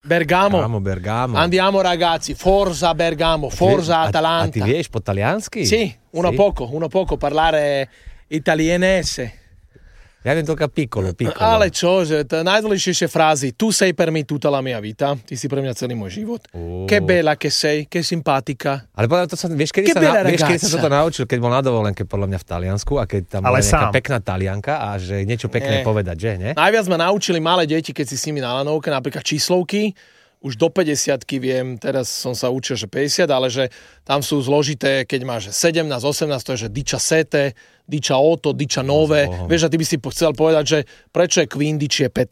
Bergamo. Bergamo. Andiamo ragazzi, Forza Bergamo, Forza Atalanta. A ti vieš po taliansky? Sì, uno poco parlare italianese. Ja viem toľka piccolo. Ale čože, najdôležitejšie frázy. Tu sei per me tutta la mia vita. Ty si pre mňa celý môj život. Che bella che sei, che simpatica. Ale povedal, to sa, vieš, kedy sa to naučil, keď bol na dovolenke podľa mňa v Taliansku a keď tam bola nejaká pekná Talianka a že niečo pekné povedať, že ne? Najviac ma naučili malé deti, keď si s nimi na lanovke, napríklad číslovky. Už do 50-ky viem, teraz som sa učil, že 50, ale že tam sú zložité, keď máš 17, 18, to je, že 17, 18, 19. Vieš, a ty by si chcel povedať, že prečo je 15,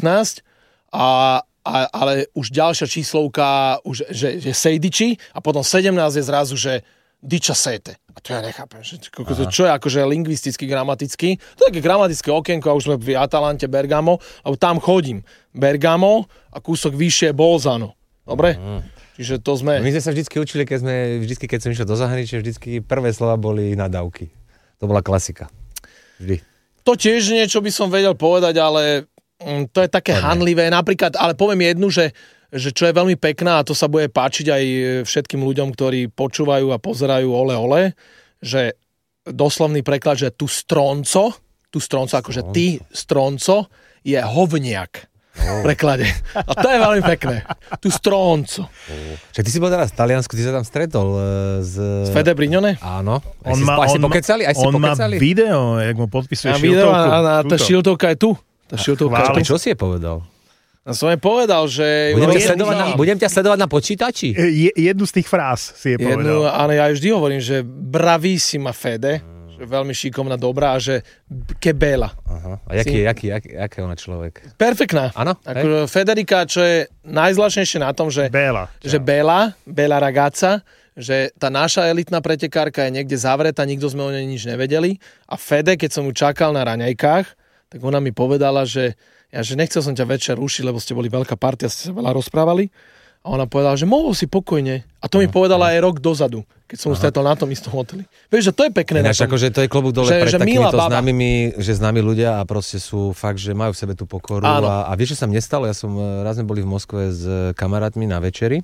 ale už ďalšia číslovka, už, že 16 a potom 17 je zrazu, že 17. A to ja nechápem, že čo je akože lingvisticky, gramaticky. To je také gramatické okienko, a už sme v Atalante Bergamo, lebo tam chodím. Bergamo a kúsok vyššie Bolzano. Dobre? Čiže to sme... My sme sa vždycky učili, keď som išiel do zahraničia, vždycky prvé slova boli nadávky. To bola klasika. Vždy. To tiež niečo by som vedel povedať, ale to je také hanlivé. Napríklad, ale poviem jednu, že čo je veľmi pekná a to sa bude páčiť aj všetkým ľuďom, ktorí počúvajú a pozerajú ole, že doslovný preklad, že tu stronco, akože ty stronco je hovniak. Preklade. A to je veľmi pekné. Tu stronco. Čiže ty si bol teraz v Taliansku, ty sa tam stretol s Fede Brignone? Áno. Aj si pokecali? On má video, jak mu podpisuje šiltovku. A tá šiltovka je tu. Čo si je povedal? Ja som jej povedal, že... Budem ťa sledovať na počítači? Jednu z tých fráz si je povedal. Ale ja vždy hovorím, že bravissima Fede, že veľmi šikovná, dobrá a že che bella. Aha. A aký je ona človek? Perfektná. Áno? Ako Federica, čo je najzvláštnejšie na tom, že bella ragazza, že tá naša elitná pretekárka je niekde zavretá, nikto sme o nej nič nevedeli a Fede, keď som ju čakal na raňajkách, tak ona mi povedala, že nechcel som ťa večer rušiť, lebo ste boli veľká partia, ste sa veľa rozprávali. A ona povedala, že mohol si pokojne. A to mi povedala aj rok dozadu, keď som ju stretol na tom istom hoteli. Vieš, že to je pekné na tom. Akože to je klobúk dole pred takýmito známymi ľudia a proste sú fakt, že majú v sebe tú pokoru. A vieš, čo sa mne stalo? Raz sme boli v Moskve s kamarátmi na večeri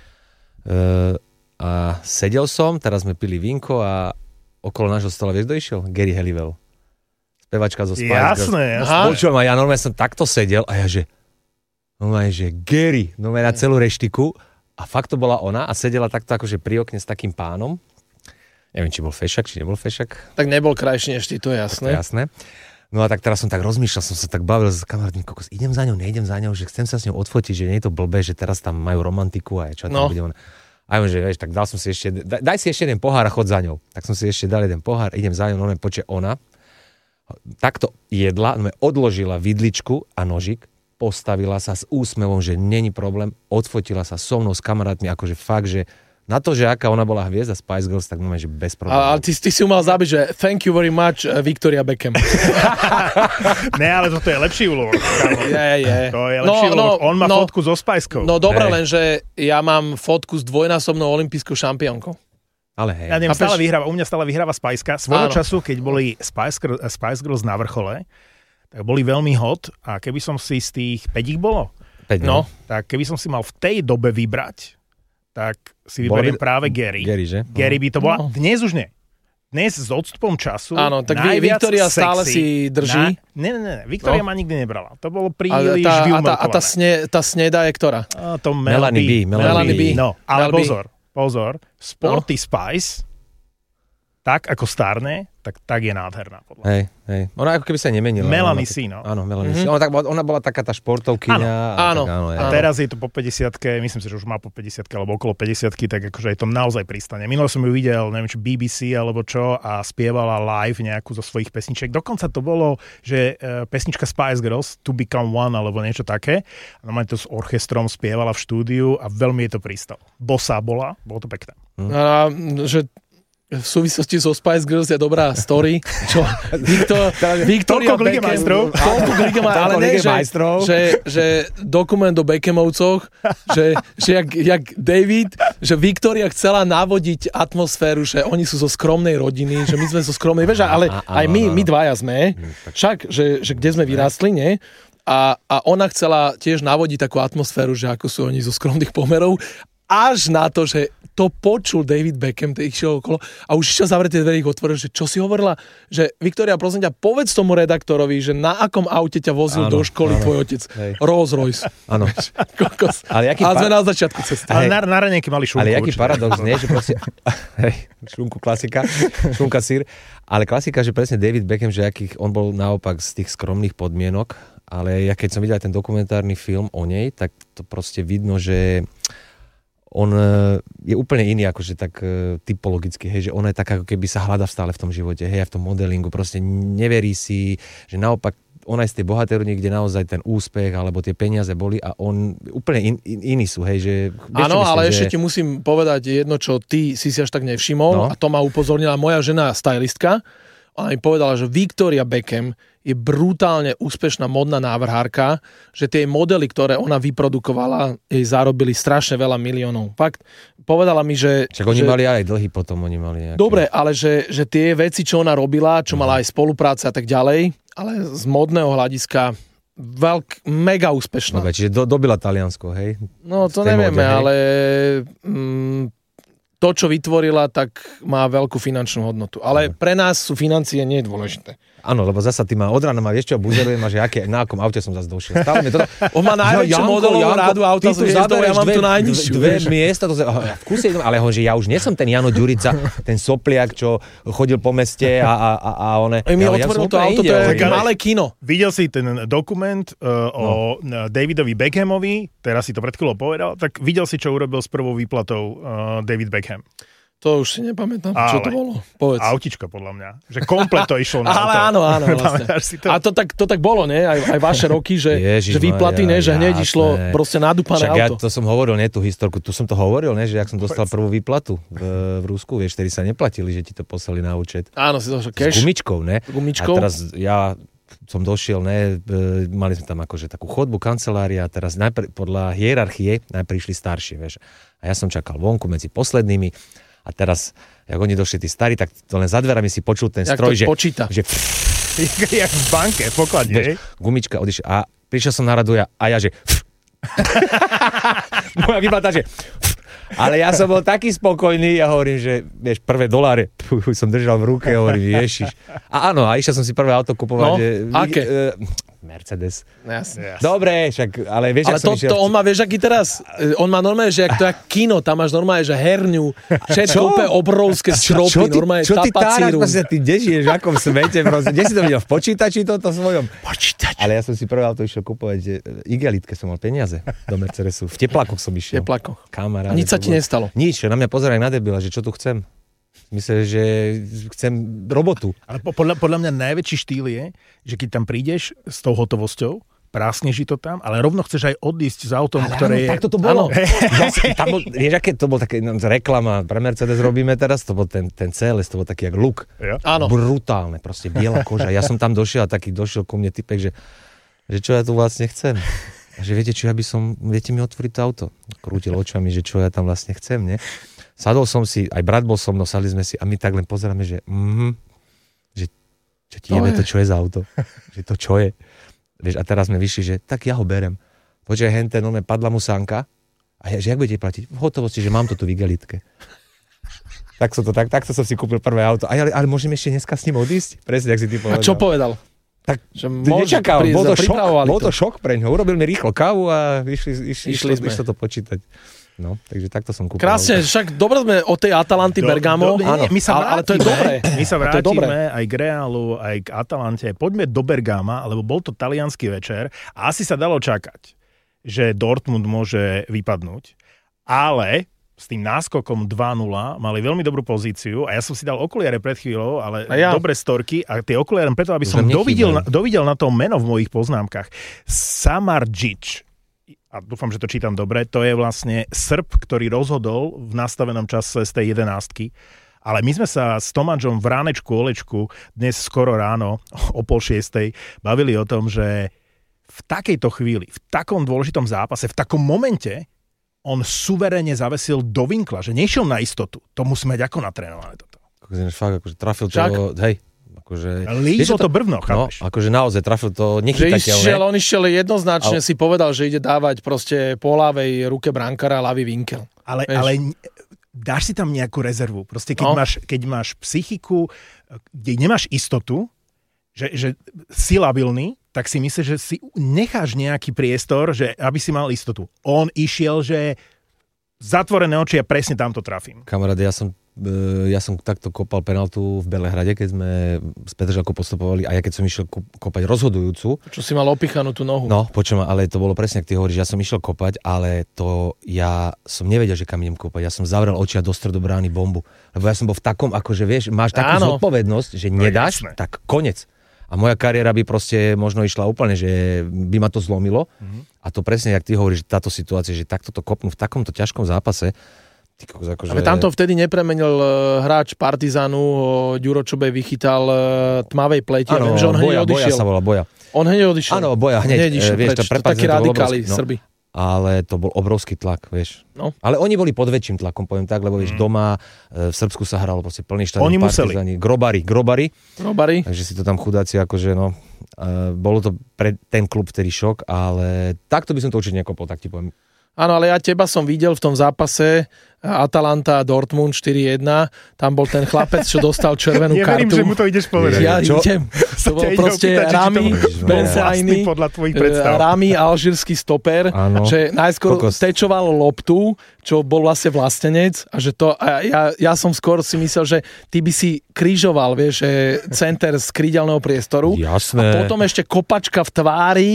a sedel som, teraz sme pili vínko a okolo nášho stola, vieš, kto išiel? Gary Halliwell. Spevačka zo Spice Girls. Jasné. Počujem, a ja normálne som takto sedel a ja, že Gary, na celú reštiku a fakt to bola ona a sedela takto akože pri okne s takým pánom. Neviem, či bol fešak, či nebol fešak. Tak nebol krajší než ty, to je jasné. No a tak teraz som tak rozmýšľal, som sa tak bavil s kamarátmi, kokos, idem za ňou, nejdem za ňou, že chcem sa s ňou odfotiť, že nie je to blbé, že teraz tam majú romantiku a čo tam bude ona. A ja že vieš, tak dal som si ešte, daj si ešte jeden pohár a chod za ňou. Tak som si ešte dal jeden pohár, idem za ňou, normálne počuje ona. Takto jedla, odložila vidličku a nožik, postavila sa s úsmevom, že není problém, odfotila sa so mnou, s kamarátmi, akože fakt, že na to, že aká ona bola hviezda Spice Girls, tak že bez problémov. Ale ty si ju mal zabiť, že thank you very much, Victoria Beckham. Ne, ale toto je lepší úlovok. Je. To je lepší úlovok. On má fotku so Spicekou. No dobre, lenže ja mám fotku s dvojnásobnou olympijskou šampiónkou. Ale hej. Ja neviem, u mňa stále vyhráva Spiceka. Svojho času, keď boli Spice Girls na vrchole, tak boli veľmi hot a keby som si z tých 5 ich bolo, tak keby som si mal v tej dobe vybrať, tak si vyberiem práve Gary. Gary, že? Gary by to bola. Dnes už nie. Dnes s odstupom času áno, tak Victoria stále si drží. Ne. Victoria ma nikdy nebrala. To bolo príliš vyumerkované. A tá sneda je ktorá? To Melanie B. No, ale pozor. Sporty Spice, tak ako starné, tak je nádherná. Hej. Ona ako keby sa nemenila. Melanie C, no. Áno, Melanie C. Ona bola taká tá športovkyňa. Áno. A teraz je to po 50-ke, myslím si, že už má po 50-ke, alebo okolo 50-ky, tak akože je to naozaj pristane. Minule som ju videl, neviem, či BBC alebo čo, a spievala live nejakú zo svojich pesničiek. Dokonca to bolo, že pesnička Spice Girls, To Become One, alebo niečo také. A normálne to s orchestrom spievala v štúdiu a veľmi je to pristalo. Bossa bolo to pekné. Že v súvislosti so Spice Girls je dobrá story, čo Victoria Beckham, že dokument o Beckhamovcoch, že jak David, že Victoria chcela navodiť atmosféru, že oni sú zo skromnej rodiny, že my sme zo skromnej, vieš, ale aj my dvaja sme, však, že kde sme vyrástli, nie? a ona chcela tiež navodiť takú atmosféru, že ako sú oni zo skromných pomerov, až na to, že to počul David Beckham, ten išiel okolo a už išiel zavrieť tie dvere, ich otvoril, že čo si hovorila, že Viktória, prosím ťa, povedz tomu redaktorovi, že na akom aute ťa vozil do školy tvoj otec. Rolls Royce. Áno. A sme na začiatku cesty. Ale na raňajky mali šunku. Ale jaký paradox, nie? Že proste, šunku klasika, šunka sír. Ale klasika, že presne David Beckham, že on bol naopak z tých skromných podmienok, ale ja keď som videl ten dokumentárny film o nej, tak to proste vidno, že on je úplne iný, akože tak typologicky, hej, že ona je tak, ako keby sa hľada stále v tom živote, hej, a v tom modelingu, proste neverí si, že naopak ona je z tej bohatérny, kde naozaj ten úspech alebo tie peniaze boli a on úplne iní sú, hej, že... Áno, ale ešte ti musím povedať jedno, čo ty si až tak nevšimol, a to ma upozornila moja žena stylistka. Ona mi povedala, že Victoria Beckham je brutálne úspešná modná návrhárka, že tie modely, ktoré ona vyprodukovala, jej zarobili strašne veľa miliónov. Fakt, povedala mi, že... Však oni mali aj dlhy potom, oni mali nejaké... Dobre, ale že tie veci, čo ona robila, čo mala aj spolupráce a tak ďalej, ale z modného hľadiska mega úspešná. Dobre, čiže dobila Taliansko, hej? No, to nevieme, ale... to, čo vytvorila, tak má veľkú finančnú hodnotu. Ale pre nás sú financie nie dôležité. Áno, lebo zasa ty od rána ma vieš čo, buzerujem a že na akom aute som zase došiel. Stále mi to... On má najväčšiu modelovú rádu auta z hviezdou, ja mám tu najnižšiu. Dve miesta, v kuse idem, ale že ja už nie som ten Jano Ďurica, ten sopliak, čo chodil po meste a one... Mi otvoril to auto, to je malé kino. Videl si ten dokument o Davidovi Beckhamovi, teraz si to pred chvíľou povedal, tak videl si, čo urobil s prvou výplatou David Beckham. To už si nepamätám, čo to bolo. Povedz. Autičko, podľa mňa. Že komplet to išlo na auto. Ale áno, vlastne. A to tak bolo, ne? Aj vaše roky, že výplaty, ne? Že hneď išlo proste nadúpané auto. Ja to som hovoril, nie tú historku, tu som to hovoril, ne? Že jak som dostal prvú výplatu v Rusku, vieš, ktorí sa neplatili, že ti to poslali na účet. Áno, si to cash. S gumičkou, ne? Gumičkou. A teraz ja som došiel, ne? Mali sme tam akože takú chodbu, kancelária, a teraz najprv podľa hierarchie najprv išli starší, vieš. A ja som čakal vonku medzi poslednými. A teraz, jak oni došli tí starí, tak to len za dverami si počul ten stroj, že... počíta. Že jak v banke, v pokladne. Gumička odišla a prišiel som na radu a ja, že... Moja výplata, že... Ale ja som bol taký spokojný a hovorím, že vieš, prvé doláre som držal v ruke a hovorím, ježiš. A áno, a išiel som si prvé auto kupovať. No, aké? Mercedes. Jasne. Dobre, však, ale vieš, ale to on má, vieš, aký teraz? On má normálne, že jak to je kino, tam máš normálne, že herňu, všetko úplne obrovské stropy, normálne tapacíru. Čo ty dežiješ, v akom svete, proste. Kde si to videl? V počítači toto svojom? Počítač. Ale ja som si prvé auto išiel kupovať, igelitke som mal peniaze do Mercedesu. V teplákoch som išiel. Teplákoch. Kamaráde. Nič sa ti nestalo? Nič, na mňa pozeraj na debila, že čo tu chcem. Myslím, že chcem robotu. Ale podľa mňa najväčší štýl je, že keď tam prídeš s tou hotovosťou, prásneš to tam, ale rovno chceš aj odísť s autom, ale ktoré je... Tak to bolo. Vieš, aké to bol také reklama, pre Mercedes robíme teraz, to bol ten CLS, to bol taký jak look. Ja. Áno. Brutálne, proste biela koža. Ja som tam došiel a taký došiel ku mne typek, že čo ja tu vlastne chcem. A že viete mi otvoriť to auto. Krútil očami, že čo ja tam vlastne chcem, nie? Sadol som si, aj brat bol so mnou, sadli sme si a my tak len pozeráme, že že čo ti jebe to, čo je za auto. Že to čo je. Vieš, a teraz sme vyšli, že tak ja ho berem. Počkaj, hente, padla mu sánka a ja, že jak budete platiť? V hotovosti, že mám to tu v igelitke. Takto som si kúpil prvé auto. Ale môžem ešte dneska s ním odísť? Presne, jak si ty povedal. A čo povedal? Tak nečakal, bol to šok pre ňo. Urobil mi rýchlo kávu a išli to počítať. No, takže takto som kúpil. Krásne, však dobre sme o tej Atalanty Bergamo. Áno, ale to je dobré. My sa vrátime aj k Realu, aj k Atalante. Poďme do Bergama, lebo bol to taliansky večer a asi sa dalo čakať, že Dortmund môže vypadnúť. Ale s tým náskokom 2-0 mali veľmi dobrú pozíciu a ja som si dal okuliare pred chvíľou, ale dobre storky a tie okuliare preto, aby som dovidel na to meno v mojich poznámkach. Samardžič. A dúfam, že to čítam dobre, to je vlastne Srb, ktorý rozhodol v nastavenom čase z tej 11. Ale my sme sa s Tomáčom v ránečku, Olečku, dnes skoro ráno, o 5:30, bavili o tom, že v takejto chvíli, v takom dôležitom zápase, v takom momente, on suverene zavesil do vinkla, že nešiel na istotu. To musí mať ako natrénované toto. Fakt, akože trafil toho, hej, Akože, lízlo to brvno, chápeš? No, akože naozaj trafil to nechytateľné. On išiel jednoznačne, si povedal, že ide dávať proste po ľavej ruke brankára ľavý vinkel. Ale dáš si tam nejakú rezervu. Proste keď máš psychiku, kde nemáš istotu, že si labilný, tak si myslíš, že si necháš nejaký priestor, že aby si mal istotu. On išiel, že zatvorené oči a presne tam to trafím. Kamarát, ja som takto kopal penaltu v Belehrade, keď sme s Petržalkou postupovali a ja keď som išiel kopať rozhodujúcu. Čo si mal opichanú tú nohu. No, počujem, ale to bolo presne, ak ty hovoríš, ja som išiel kopať, ale ja som nevedel, že kam idem kopať. Ja som zavrel oči a do stredu brány bombu. Lebo ja som bol v takom, akože vieš, máš takú zodpovednosť, že nedáš, tak konec. A moja kariéra by proste možno išla úplne, že by ma to zlomilo. A to presne, jak ty hovoríš, táto situácia, že takto to kopnú v takomto ťažkom zápase. Ale tamto vtedy nepremenil hráč Partizánu, Ďuro Čobej vychytal tmavej pleti. Áno, že on Boja sa volá Boja. On hneď odišiel. Áno, Boja hneď išiel preč. To takí radikáli Srbi. Ale to bol obrovský tlak, vieš. No. Ale oni boli pod väčším tlakom, poviem tak, lebo vieš, doma v Srbsku sa hralo proste plný štadión. Oni museli. Grobari. Takže si to tam chudáci, akože bolo to pre ten klub vtedy šok, ale takto by som to určite nekopol, tak ti poviem. Áno, ale ja teba som videl v tom zápase Atalanta Dortmund 4-1, tam bol ten chlapec, čo dostal červenú kartu. Neverím, že mu to ideš povedať. Ja idem. To bol proste Rami Benseaini, Rami, alžírsky stoper, že najskôr stečoval loptu, čo bol vlastne vlastenec a že to, ja som skôr si myslel, že ty by si krížoval, vieš, center z krídelného priestoru. Jasné. A potom ešte kopačka v tvári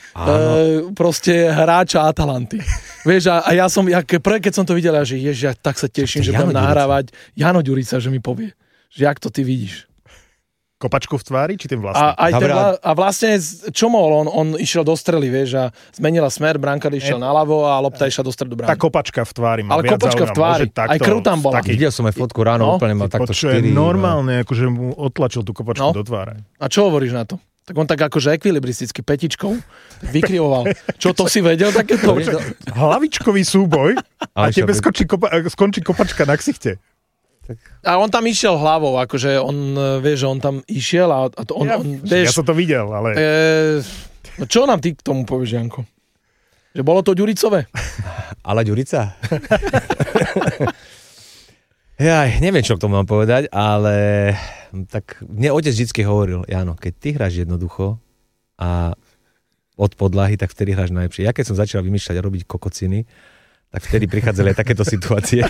proste hráča Atalanty. Vieš, a ja som, keď som to videl, že ja tak sa teším, že budem nahrávať Jano Ďurica, že mi povie, že jak to ty vidíš. Kopačku v tvári, či ten vlastne? A vlastne, čo mohol? On išiel do strely, vieš, a zmenila smer, brankár išiel naľavo a lopta išla do stredu brány. Tá kopačka v tvári ma ale viac kopačka v tvári, aj krv tam bola. Videl som aj fotku ráno, úplne mal takto 4. Normálne, akože mu otlačil tú kopačku do tváre. A čo hovoríš na to? Tak on tak akože ekvilibristicky petičkou vykrivoval. Čo to si vedel takéto? Hlavičkový súboj a tebe skončí kopačka na ksichte. A on tam išiel hlavou, akože on, vieš, že on tam išiel a ja som to videl, ale... No čo nám ty k tomu povieš, Janko? Že bolo to Ďuricové? Ale Ďurica? Neviem, čo k tomu mám povedať, ale tak mne otec vždycky hovoril, Jano, keď ty hráš jednoducho a od podlahy, tak vtedy hráš najlepšie. Ja keď som začal vymýšľať a robiť kokociny, tak vtedy prichádzali aj takéto situácie.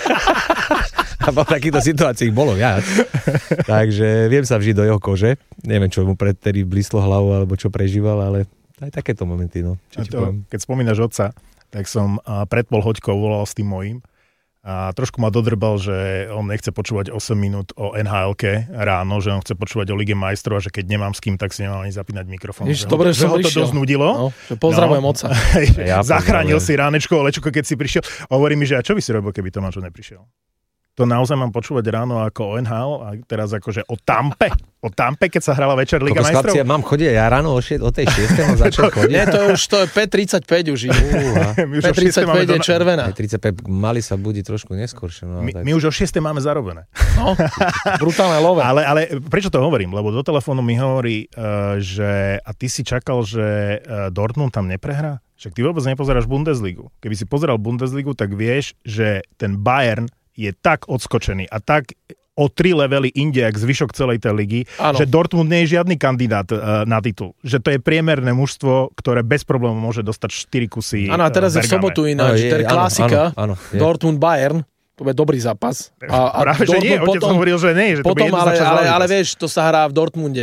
A v takýchto situáciách bolo viac. Takže viem sa vžiť do jeho kože. Neviem, čo mu predtedy blíslo hlavu, alebo čo prežíval, ale aj takéto momenty. No. Keď spomínaš otca, tak som pred pol hoďkou volal s tým mojím a trošku ma dodrbal, že on nechce počúvať 8 minút o NHL-ke ráno, že on chce počúvať o Lige majstrov a že keď nemám s kým, tak si nemám ani zapínať mikrofón. Dobre, že ho to dosť nudilo. Pozdravujem otca. Zachránil si ránečko, lečko, keď si prišiel. Hovorí mi, že a čo by si robil, keby Tomáčo neprišiel? To naozaj mám počúvať ráno ako o NHL a teraz akože o Tampe, keď sa hrala večer Liga majstrov. Ja mám chodiť, ja ráno o tej 6. mám začal chodiť. Nie, to je 5.35 už ide. 5.35 je červená. 5.35 mali sa budiť trošku neskôršie. No, my už o 6. máme zarobené. No, brutálne love. Ale prečo to hovorím? Lebo do telefónu mi hovorí, že a ty si čakal, že Dortmund tam neprehrá? Však ty vôbec nepozeráš Bundesligu. Keby si pozeral Bundesligu, tak vieš, že ten Bayern je tak odskočený a tak o 3 levely inde, jak zvyšok celej tej ligy, že Dortmund nie je žiadny kandidát na titul. Že to je priemerné mužstvo, ktoré bez problémov môže dostať 4 kusy. Áno, a teraz je v sobotu ináč. To je klasika. Dortmund-Bayern. To bude dobrý zápas. A práve, že nie. Otec hovoril, že nie. Že to potom, ale vieš, to sa hrá v Dortmunde.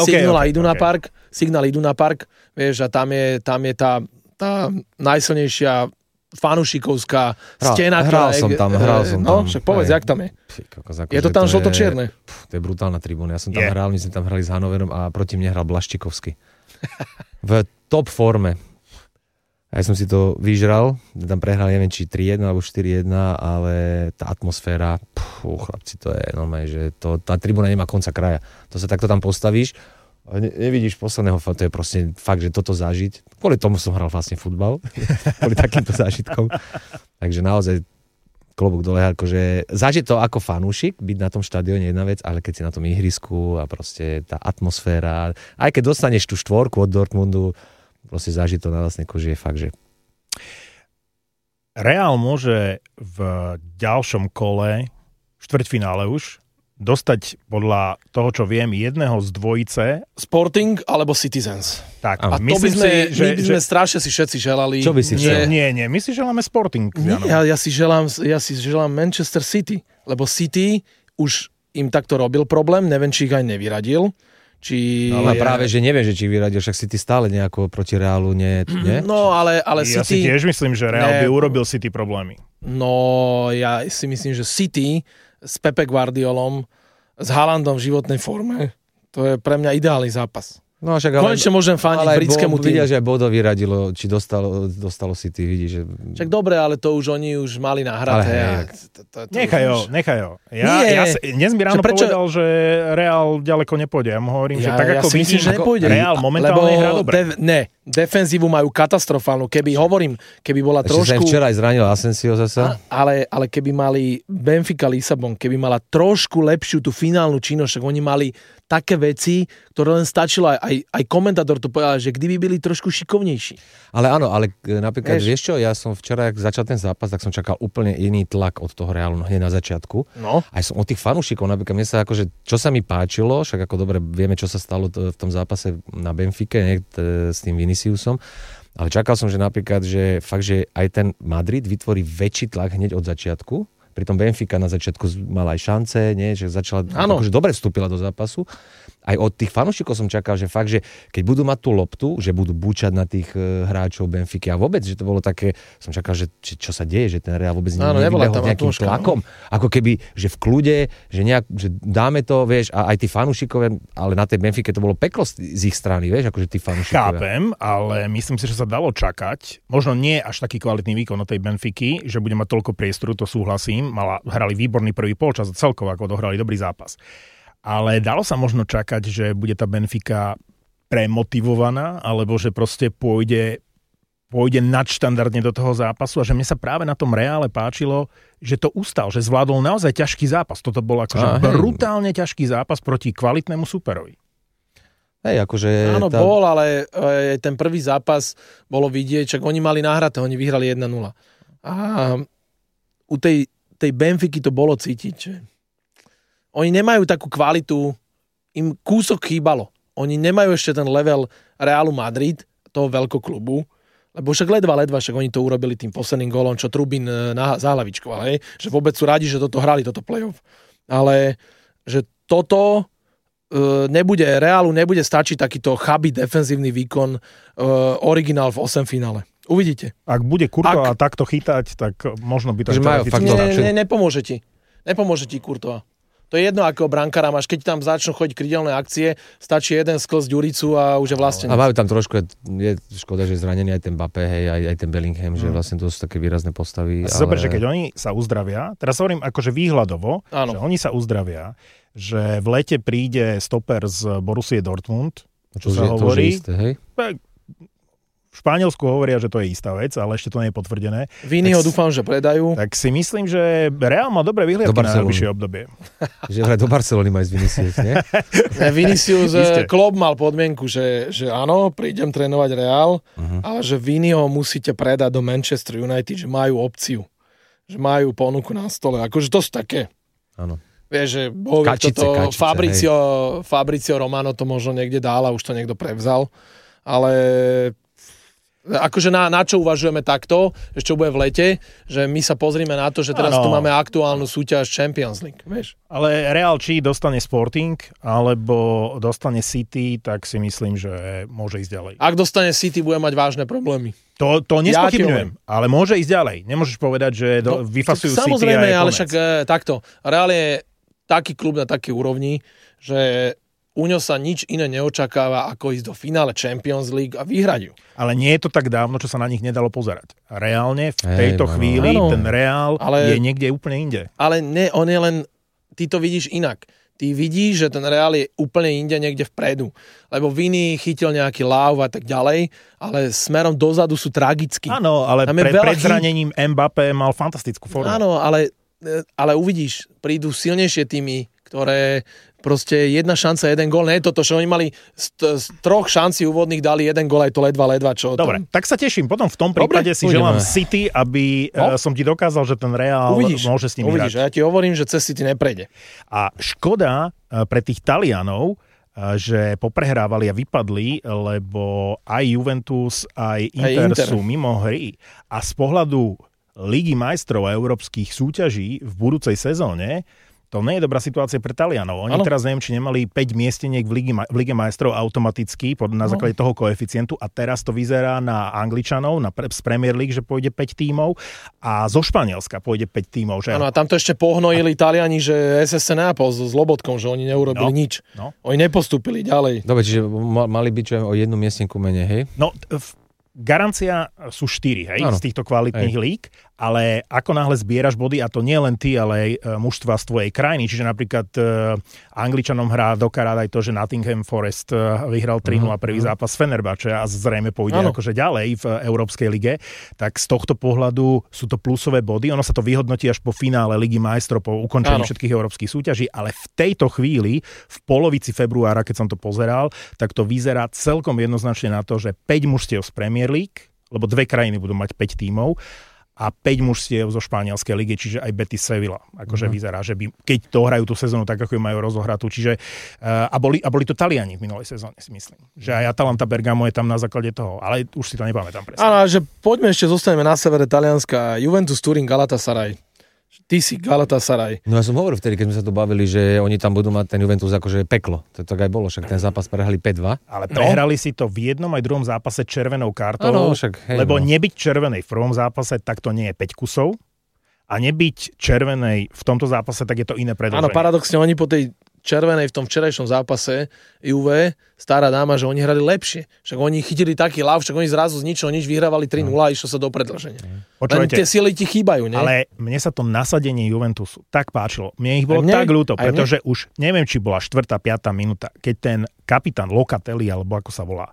Signal Iduna Park. Vieš, a tam je tá najsilnejšia fanúšikovská stena. Hral som tam. No, však povedz, jak tam je. Je to tam žlto-čierne. To je brutálna tribúna. Ja som tam hral, my sme tam hrali s Hanoverom a proti mne hral Blaščikovský. V top forme. Ja som si to vyžral, tam prehral, neviem, či 3-1 alebo 4-1, ale tá atmosféra, chlapci, to je normálne, že tá tribúna nemá konca kraja. To sa takto tam postavíš, nevidíš posledného, to je proste fakt, že toto zažiť. Kvôli tomu som hral vlastne futbal, kvôli takýmto zážitkom. Takže naozaj klobúk dole, akože zažiť to ako fanúšik, byť na tom štadióne jedna vec, ale keď si na tom ihrisku a proste tá atmosféra, aj keď dostaneš tú 4 od Dortmundu, proste zažiť to na vlastnej koži je fakt, že... Real môže v ďalšom kole, štvrťfinále už, dostať podľa toho, čo viem, jedného z dvojice. Sporting alebo Citizens. Tak, a to by sme strašne si všetci želali. Čo by si želali? Nie, my si želáme Sporting. Ja si želám Manchester City, lebo City už im takto robil problém, neviem, či ich aj nevyradil. Ale práve, že neviem, že či vyradil, však City stále nejako proti Reálu, nie? No, ale ja City... Ja si tiež myslím, že Reál by urobil City problémy. No, ja si myslím, že City s Pepe Guardiolom, s Haalandom v životnej forme, to je pre mňa ideálny zápas. No, však konečne môžem fániť britskému týmu. Vidia, že aj Bodo vyradilo, či dostalo City, vidí, že... Však dobre, ale to už oni už mali nahraté. Nechaj ho. Dnes mi ráno povedal, že Real ďaleko nepôjde. Ja mu hovorím, že tak ako myslím, že nepôjde. Real momentálne hrá dobre. Defenzívu majú katastrofálnu. Keby bola trošku... Ešte sa včera aj zranil Asensio zasa. Ale keby mali Benfica Lisabon, keby mala trošku lepšiu tú finálnu činnosť, oni mali také veci, ktoré len stačilo, aj komentátor to povedal, že kdyby byli trošku šikovnejší. Ale áno, napríklad, vieš čo, ja som včera, ak začal ten zápas, tak som čakal úplne iný tlak od toho Realu hneď na začiatku. No. Aj som od tých fanúšikov, napríklad mne sa akože, čo sa mi páčilo, však ako dobre vieme, čo sa stalo v tom zápase na Benfique, s tým Viniciusom, ale čakal som, že napríklad, že fakt, že aj ten Madrid vytvorí väčší tlak hneď od začiatku. Pritom Benfica na začiatku mala aj šance, že začala, akože dobre vstúpila do zápasu. Aj od tých fanúšikov som čakal, že fakt, že keď budú mať tú loptu, že budú búčať na tých hráčov Benfiky a vôbec, že to bolo také, som čakal, že čo sa deje, že ten Real vôbec nevybehol nejakým tlakom. Ako keby, že v kľude, že dáme to, vieš, a aj tí fanúšikovia, ale na tej Benfike to bolo peklo z ich strany, vieš, akože tí fanúšikovia. Chápem, ale myslím si, že sa dalo čakať. Možno nie až taký kvalitný výkon od tej Benfiky, že bude mať toľko priestoru, to súhlasím. Hrali výborný prvý polčas a celkovo ako dohrali dobrý zápas. Ale dalo sa možno čakať, že bude tá Benfica premotivovaná, alebo že proste pôjde nadštandardne do toho zápasu a že mne sa práve na tom Reále páčilo, že to ustal, že zvládol naozaj ťažký zápas. Toto bol akože brutálne ťažký zápas proti kvalitnému superovi. Áno, bol, ale ten prvý zápas bolo vidieť, čak oni mali nahraté, oni vyhrali 1-0. A u tej Benfiky to bolo cítiť, že oni nemajú takú kvalitu, im kúsok chýbalo. Oni nemajú ešte ten level Realu Madrid, toho veľkoklubu, lebo však ledva, však oni to urobili tým posledným gólom, čo Trubin za hlavičkoval, hej? Že vôbec sú radi, že toto hrali, toto play-off. Ale že toto Realu nebude stačiť takýto chabý defenzívny výkon originál v 8 finále. Uvidíte. Ak bude Courtois takto chytať, tak možno by to... Nepomôže ti. Nepomôže ti Courtois. To je jedno, akého brankára máš. Keď tam začnú chodiť krydelné akcie, stačí jeden sklz Ďuricu a už je vlastne... A majú tam trošku, je škoda, že zranený aj ten Mbappé, hej, aj ten Bellingham, že vlastne to sú také výrazné postavy. Super, že keď oni sa uzdravia, teraz hovorím akože výhľadovo, že oni sa uzdravia, že v lete príde stoper z Borussie Dortmund, čo sa hovorí. To je isté, hej? V Španielsku hovoria, že to je istá vec, ale ešte to nie je potvrdené. Viniho dúfam, že predajú. Tak si myslím, že Real má dobré vyhliadky na najbližšie obdobie. Že vraj do Barcelony majú z Vinicius, nie? Vinicius, Klopp mal podmienku, že áno, prídem trénovať Real, ale že Viniho musíte predať do Manchester United, že majú opciu. Že majú ponuku na stole. Akože to sú také. Áno. Vieš, že Fabrizio Romano to možno niekde dal a už to niekto prevzal. Ale... Akože na čo uvažujeme takto, čo bude v lete, že my sa pozrime na to, že teraz tu máme aktuálnu súťaž Champions League, vieš. Ale Real či dostane Sporting, alebo dostane City, tak si myslím, že môže ísť ďalej. Ak dostane City, bude mať vážne problémy. To nespochybňujem, ale môže ísť ďalej. Nemôžeš povedať, že vyfasujú City. Samozrejme, ale však takto. Real je taký klub na takej úrovni, že u ňo sa nič iné neočakáva, ako ísť do finále Champions League a vyhrať ju. Ale nie je to tak dávno, čo sa na nich nedalo pozerať. Reálne v tejto chvíli ten Reál je niekde úplne inde. Ale on je len... Ty to vidíš inak. ty vidíš, že ten Real je úplne inde niekde vpredu. Lebo Vini chytil nejaký láv a tak ďalej, ale smerom dozadu sú tragickí. Áno, ale pred zranením Mbappé mal fantastickú formu. Áno, ale uvidíš, prídu silnejšie týmy, ktoré proste jedna šanca, jeden gól. Nie je toto, že oni mali z 3 šancí úvodných dali jeden gól, aj to ledva. Čo dobre, tak sa teším. Potom v tom prípade si želám City, aby som ti dokázal, že ten Real môže s nimi hrať. Uvidíš, ja ti hovorím, že cez City neprejde. A škoda pre tých Talianov, že poprehrávali a vypadli, lebo aj Juventus, aj Inter sú mimo hry. A z pohľadu Ligy majstrov a európskych súťaží v budúcej sezóne to nie je dobrá situácia pre Talianov. Oni teraz, neviem, či nemali 5 miesteniek v Lige majstrov automaticky na základe toho koeficientu a teraz to vyzerá na Angličanov, z Premier League, že pôjde 5 tímov a zo Španielska pôjde 5 tímov. Áno, a tam to ešte pohnojili Taliani, že SSC Neapol s Lobotkom, že oni neurobili nič. Oni nepostúpili ďalej. Dobre, čiže mali byť čo o jednu miestenku menej, hej? No, garancia sú 4, hej, z týchto kvalitných líg, ale ako náhle zbieraš body, a to nie len ty, ale aj mužstva z tvojej krajiny, čiže napríklad Angličanom hrá dokarát aj to, že Nottingham Forest vyhral 3-0 prvý zápas Fenerbahče a zrejme pôjde akože ďalej v Európskej lige, tak z tohto pohľadu sú to plusové body, ono sa to vyhodnotí až po finále Ligy majstrov, po ukončení všetkých európskych súťaží, ale v tejto chvíli, v polovici februára, keď som to pozeral, tak to vyzerá celkom jednoznačne na to, že 5 mužstiev z Premier League, lebo 2 krajiny budú mať 5 tímov, a 5 mužstiev zo španielskej ligy, čiže aj Betis Sevilla. Akože vyzerá, že by, keď to hrajú tú sezónu tak, ako ju majú rozohratú. Čiže, a boli to Taliani v minulej sezóne, si myslím. Že aj Atalanta Bergamo je tam na základe toho. Ale už si to nepamätám presne. Áno, že poďme ešte, zostaneme na severe Talianska. Juventus Turín Galatasaray. Ty si Galatasaray. No ja som hovoril vtedy, keď sme sa tu bavili, že oni tam budú mať ten Juventus akože peklo. To tak aj bolo, však ten zápas prehrali 5-2. Ale prehrali si to v jednom aj druhom zápase červenou kartou, lebo nebyť červenej v prvom zápase, tak to nie je 5 kusov. A nebyť červenej v tomto zápase, tak je to iné predĺženie. Áno, paradoxne, oni po tej červenej v tom včerajšom zápase Juve, stará dáma, že oni hrali lepšie. Však oni chytili taký lav, však oni zrazu z ničoho nič vyhrávali 3-0 a išlo sa do predĺženia. Len tie sily ti chýbajú, nie? Ale mne sa to nasadenie Juventusu tak páčilo. Mne ich bolo tak ľúto, pretože už neviem, či bola 4., 5. minúta, keď ten kapitán Locatelli, alebo ako sa volá,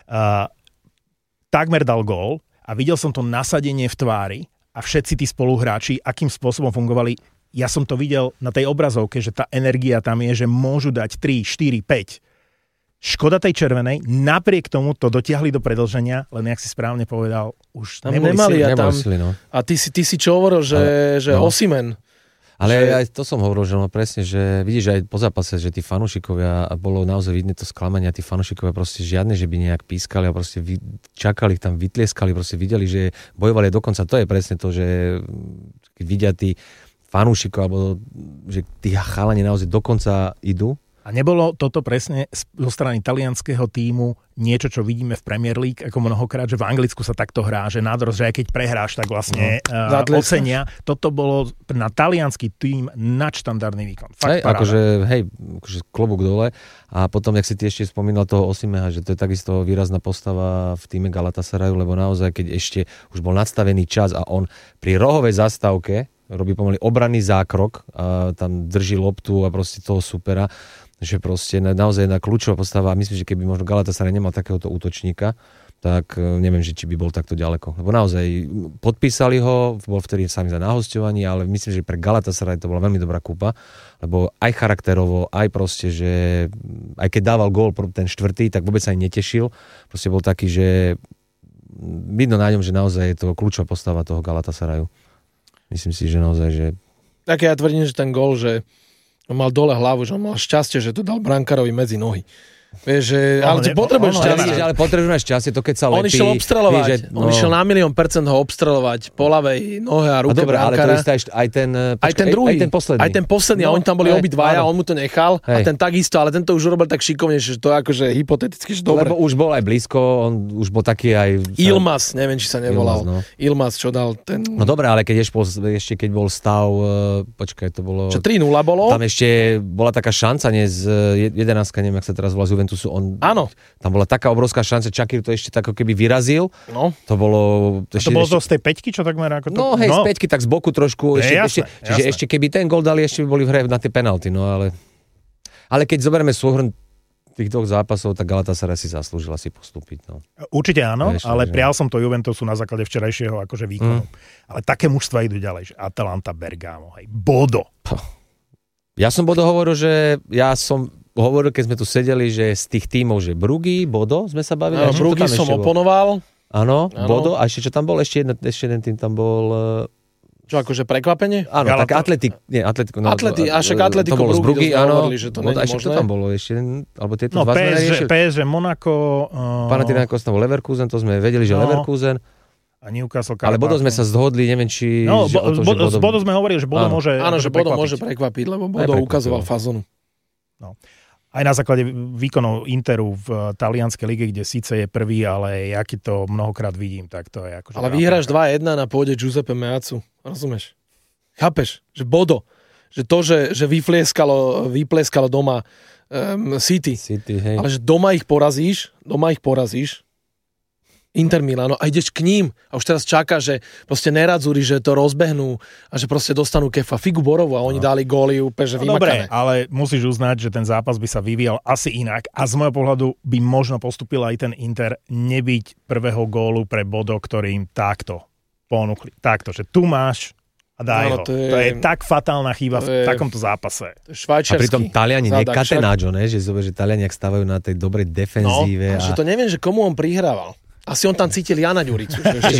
takmer dal gól a videl som to nasadenie v tvári a všetci tí spoluhráči, akým spôsobom fungovali. Ja som to videl na tej obrazovke, že tá energia tam je, že môžu dať 3, 4, 5. Škoda tej červenej, napriek tomu to dotiahli do predĺženia, len jak si správne povedal, už nemali sily. No. A ty si čo hovoril, že Osimhen. Ale aj to som hovoril, že presne, že vidíš aj po zápase, že tí fanúšikovia, bolo naozaj vidné to sklamanie, tí fanúšikovia proste žiadne, že by nejak pískali a proste čakali, tam vytlieskali, proste videli, že bojovali dokonca. To je presne to, že keď vidia tí fanúšikov, alebo že tí chalani naozaj dokonca idú. A nebolo toto presne zo strany talianskeho tímu niečo, čo vidíme v Premier League, ako mnohokrát, že v Anglicku sa takto hrá, že nádor, že aj keď prehráš, tak vlastne ocenia. Toto bolo na taliansky tím nadštandardný výkon. Fakt akože klobúk dole. A potom, jak si ty ešte spomínal toho Osimeha, že to je takisto výrazná postava v týme Galatasarayu, lebo naozaj, keď ešte už bol nadstavený čas a on pri rohovej zastávke robí pomaly obranný zákrok a tam drží loptu a proste toho supera, že proste naozaj jedna kľúčová postava a myslím, že keby možno Galatasaray nemal takéhoto útočníka, tak neviem, že či by bol takto ďaleko. Lebo naozaj podpísali ho, bol vtedy sami za nahosťovanie, ale myslím, že pre Galatasaray to bola veľmi dobrá kúpa, lebo aj charakterovo, aj proste, že aj keď dával gól ten štvrtý, tak vôbec sa aj netešil. Proste bol taký, že vidno na ňom, že naozaj je to kľúčová postava toho Galatasarayu. Myslím si, že naozaj, že... Tak ja tvrdím, že ten gól, že on mal dole hlavu, že on mal šťastie, že to dal brankárovi medzi nohy. Vieš, že, ale ty potrebuješ šťastie. Ale potrebuješ šťastie, to keď sa lepí. On išiel obstreľovať. On išiel na 1,000,000% ho obstreľovať po ľavej nohe a ruke brankára. Ale to isté aj ten druhý. Aj ten posledný. A oni tam boli obidvaja, on mu to nechal. A ten takisto, ale tento už urobil tak šikovne, že to je akože hypoteticky, že dobre. Lebo už bol aj blízko, on už bol taký aj... Ilmaz, neviem, či sa nevolal. Ilmaz, čo dal ten... No dobre, ale keď ešte keď bol stav, počkaj, to bolo... Čo 3-0 bolo? Tam ešte bola taká šanca, nie z 11, neviem, jak sa teraz volá z Juventusu, áno. Tam bola taká obrovská šanca, Čakír to ešte tak ako keby vyrazil. No. To bolo... To bolo z tej peťky, čo takmer ako to... No hej, z peťky, tak z boku trošku. Čiže ešte keby ten gól dali, ešte by boli v hre na tie penalty, no ale... Ale keď zoberieme súhrn tých dvoch zápasov, tak Galatasaray si zaslúžila si postúpiť. No. Určite áno, ale prial som to Juventusu na základe včerajšieho akože výkonu. Ale také mužstva idú ďalej, že Atalanta, Bergamo, hej, Bodo. Ja som Bodo hovoril, keď sme tu sedeli, že z tých tímov, že Bruggy, Bodo, sme sa bavili. Bruggy som oponoval. Áno, Bodo. A ešte čo tam bol? Ešte jeden tým tam bol... Čo, akože prekvapenie? Áno, tak Atletico. Atletico Bruggy, áno. Hovorili, že to nie je možné. Ešte to tam bolo, alebo tieto dva sme neriešili. PSG, Monaco... Panathinaikos tam bol Leverkusen, to sme vedeli, že Leverkusen. A Newcastle. Ale Bodo sme sa zhodli, neviem, či... No, z Bodo sme hovorili, že Bodo môže prekvapiť. Áno, že Bodo môže prekvapiť, lebo Bodo ukazoval fazonu. No. Aj na základe výkonov Interu v talianskej lige, kde síce je prvý, ale ja keď to mnohokrát vidím, tak to je akože... Ale vyhráš 2-1 na pôde Giuseppe Meazzu, rozumieš? Chápeš? Že Bodo, že to, že vypleskalo doma City, hej. Ale že doma ich porazíš, Inter Milano a ideš k ním a už teraz čaká, že proste neradzúri, že to rozbehnú a že proste dostanú kefa figu borovu a oni dali góly úplne, že vymakané. Dobre, ale musíš uznať, že ten zápas by sa vyvíjal asi inak a z môjho pohľadu by možno postupil aj ten Inter nebyť prvého gólu pre Bodo, ktorý im takto ponúkli. Takto, že tu máš a daj ho. To je tak fatálna chyba v takomto zápase. A pritom Taliani nekatenáčo, že Taliani ak stávajú na tej dobrej defenzíve. No, a že to neviem, že komu on prihrával. Asi on tam cítil Jana Ďuricu.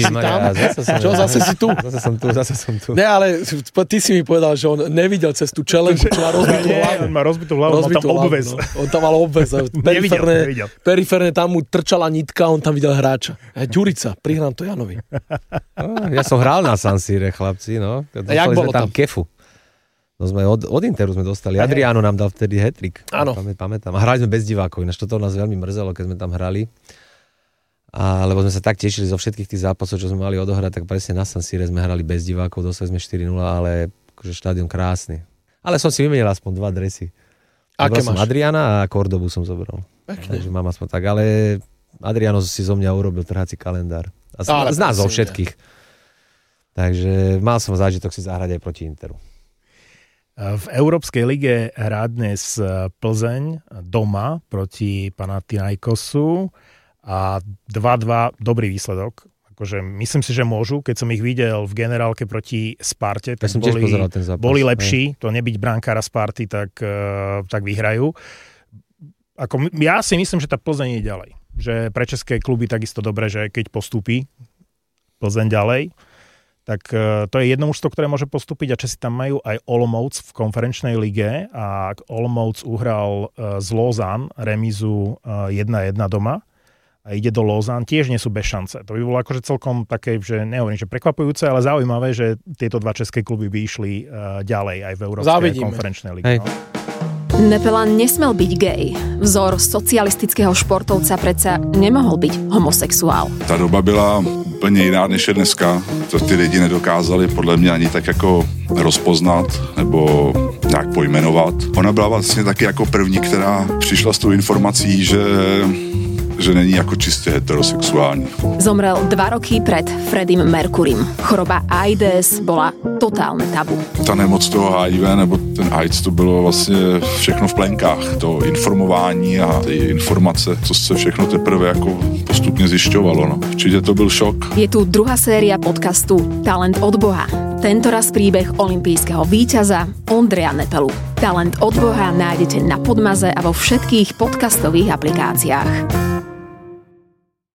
Zase si tu? Zase som tu. Ne, ale ty si mi povedal, že on nevidel cez tú čelenku, čo má rozbitú hlavu. On má rozbitú hlavu, on tam obväz. On tam mal obväz. Periférne tam mu trčala nitka, on tam videl hráča. Ďurica, prihrám to Janovi. Ja som hral na San Sire, chlapci, no. Jak bolo tam? Kefu. No sme od Interu sme dostali. Adriano nám dal vtedy hat-trick. Áno. Pamätám. A hrali sme bez divákov, ináč toto nás veľmi mrzelo, keď sme tam hrali. Lebo sme sa tak tešili zo všetkých tých zápasov, čo sme mali odohrať, tak presne na San Sire sme hrali bez divákov, dostali sme 4-0, ale akože štádion krásny. Ale som si vymenil aspoň 2 dresy. Aké máš? Som Adriana a Kordobu som zobral. Pekne. Takže mám aspoň tak, ale Adriano si zo mňa urobil trhací kalendár. Z nás zo všetkých. Takže mal som zážitok si zahrať aj proti Interu. V Európskej lige hrá dnes Plzeň doma proti Panathinaikosu. A 2-2 dobrý výsledok. Akože myslím si, že môžu. Keď som ich videl v generálke proti Sparte, tak boli lepší. To nebyť brankára Sparty, tak vyhrajú. Ja si myslím, že tá Plzeň je ďalej. Že pre české kluby takisto dobre, že keď postúpi Plzeň ďalej, tak to je jedno mužstvo, ktoré môže postúpiť a Česi tam majú aj Olomouc v konferenčnej lige a Olomouc uhral z Lausanne remízu 1-1 doma. A ide do Lausanne, tiež nie sú bez šance. To by bolo akože celkom také, že nehovorím, že prekvapujúce, ale zaujímavé, že tieto dva české kluby by išli ďalej aj v Európskej konferenčnej lige. No. Nepelan nesmel byť gej. Vzor socialistického športovca predsa nemohol byť homosexuál. Ta doba byla úplně jiná, než je dneska. To ty lidi nedokázali podle mě ani tak jako rozpoznat nebo nějak pojmenovat. Ona byla vlastně taky jako první, která přišla s tou informací, že není jako čistě heterosexuální. Zomrel 2 roky pred Freddym Mercurym. Choroba AIDS bola totálne tabu. Ta nemoc toho HIV nebo ten AIDS, to bylo vlastně všechno v plenkách. To informování a ty informace, co se všechno teprve jako postupně zjišťovalo. No. Určitě to byl šok. Je tu druhá séria podcastu Talent od Boha. Tentoraz príbeh olympijského víťaza Ondreja Nepelu. Talent od Boha nájdete na Podmaze a vo všetkých podcastových aplikáciách.